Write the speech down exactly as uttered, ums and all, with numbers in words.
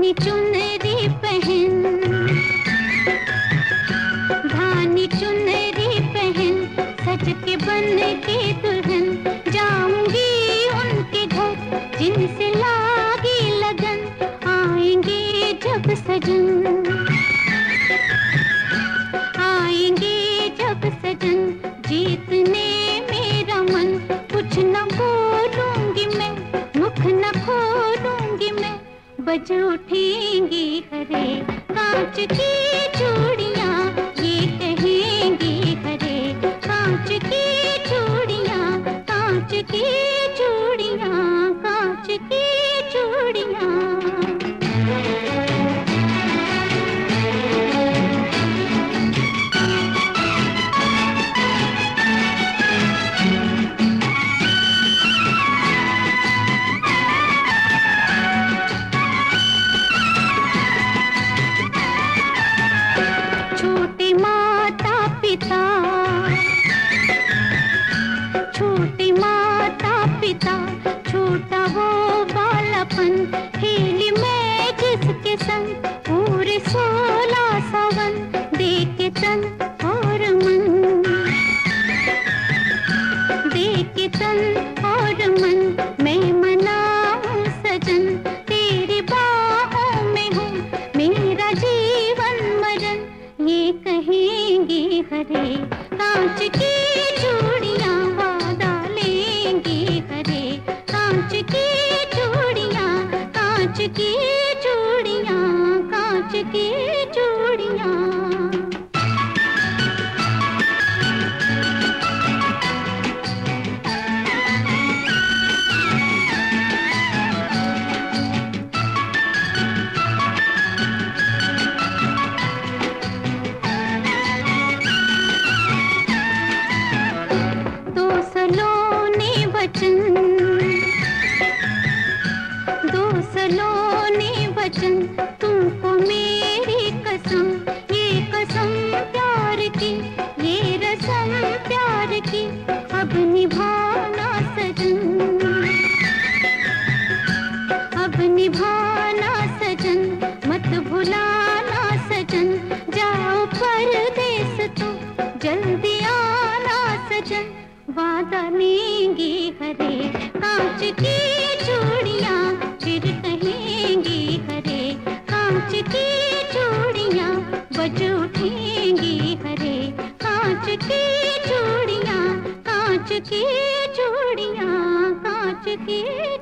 धानी चुनरी पहन, धानी चुनरी पहन, सज के बन के दुल्हन, जाऊंगी उनके घर जिनसे लागी लगन, आएंगे जब सजन, आएंगे जब सजन, जीतने मेरा मन, कुछ न बोलूंगी मैं, मुख न खोलूंगी मैं, बज उठेंगी हरे कांच की चूड़ियां, ये कहेंगी हरे कांच की चूड़ियां, कांच की चूड़ियां, कांच की चूड़ियां। छोटे माता पिता, छोटे माता पिता, छोटा वो बालापन, खेली मैं जिसके संग पूरे सोलह सावन, देके तन और मन, देके तन और मन, मैं मनाऊं सजन, तेरी बाहों में हूँ मेरा जीवन मरण, ये कहेंगी हरे कांच की चूड़ियां, वादा लेंगी हरे कांच की चूड़ियां, कांच की चूड़ियां, कांच की चूड़ियां। दो सलोने वचन, दो सलोने वचन, तुमको मेरी कसम, ये कसम प्यार की, ये रसम प्यार की, अब निभाना सजन, अब निभाना सजन, मत भुलाना सजन, जाओ परदेस तुम जल्दी आना सजन, वादा लेंगी हरे कांच की चूड़ियां, फिर कहेंगी हरे कांच की चूड़ियां, बज उठेंगी हरे कांच की चूड़ियां, कांच की चूड़ियां, कांच की